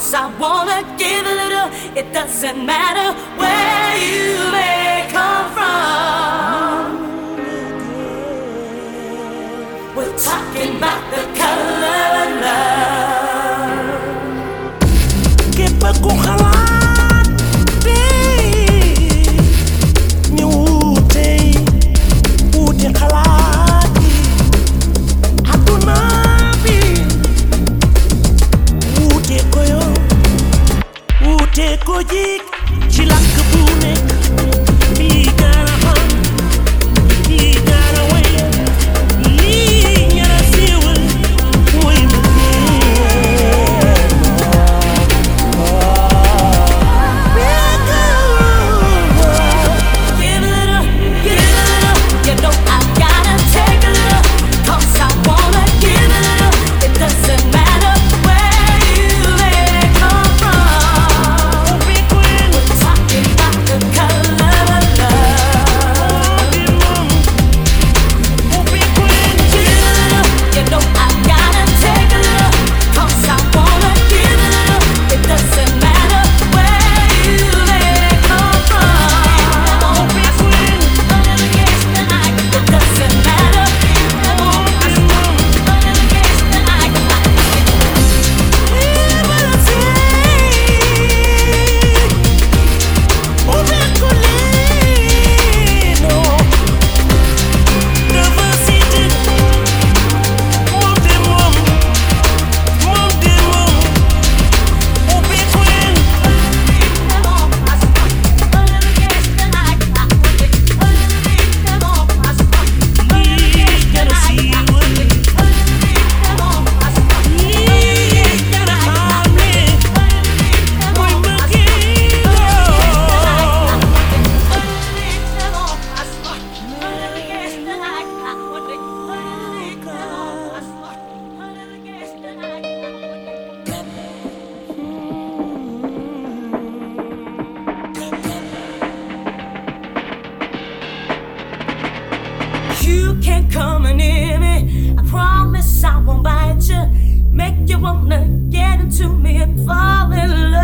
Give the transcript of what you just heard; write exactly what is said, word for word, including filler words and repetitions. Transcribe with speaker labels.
Speaker 1: 'cause I wanna give a little. It doesn't matter where you may come from. We're talking about the color of love.
Speaker 2: Képp ku xalaat bi ñu wuute wuute xalaat yi àdduna bi wuute ko yow wuute ko jik ci làkk bu nekk lii gaara xam lii gaara way lii ñara siiwal mooy mu
Speaker 1: Give a little, give a little. You know I gotta take a little, 'cause I wanna give a little. It doesn't matter where you may come from. We're talking about the color of love. Give a little, you know I gotta take a little, 'cause I wanna give a little. It doesn't matter where you may come from. It doesn't matter. You can't come near me. I promise I won't bite you. Make you wanna get into me and fall in love.